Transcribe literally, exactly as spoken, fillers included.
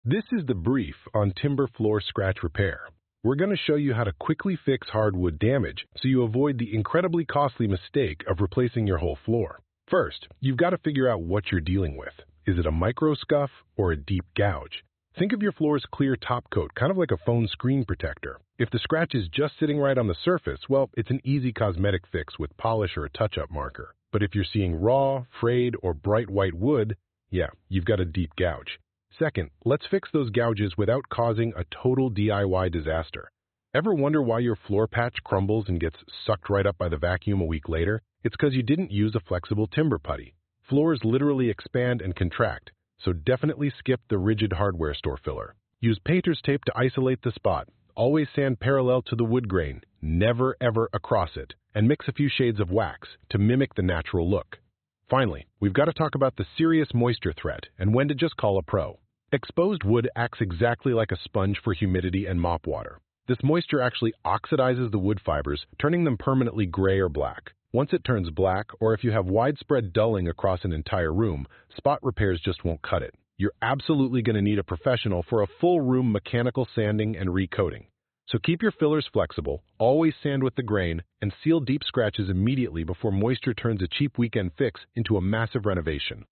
This is the brief on timber floor scratch repair. We're going to show you how to quickly fix hardwood damage so you avoid the incredibly costly mistake of replacing your whole floor. First, you've got to figure out what you're dealing with. Is it a micro scuff or a deep gouge? Think of your floor's clear top coat, kind of like a phone screen protector. If the scratch is just sitting right on the surface, well, it's an easy cosmetic fix with polish or a touch-up marker. But if you're seeing raw, frayed, or bright white wood, yeah, you've got a deep gouge. Second, let's fix those gouges without causing a total D I Y disaster. Ever wonder why your floor patch crumbles and gets sucked right up by the vacuum a week later? It's because you didn't use a flexible timber putty. Floors literally expand and contract, so definitely skip the rigid hardware store filler. Use painter's tape to isolate the spot. Always sand parallel to the wood grain, never ever across it, and mix a few shades of wax to mimic the natural look. Finally, we've got to talk about the serious moisture threat and when to just call a pro. Exposed wood acts exactly like a sponge for humidity and mop water. This moisture actually oxidizes the wood fibers, turning them permanently gray or black. Once it turns black, or if you have widespread dulling across an entire room, spot repairs just won't cut it. You're absolutely going to need a professional for a full room mechanical sanding and recoating. So keep your fillers flexible, always sand with the grain, and seal deep scratches immediately before moisture turns a cheap weekend fix into a massive renovation.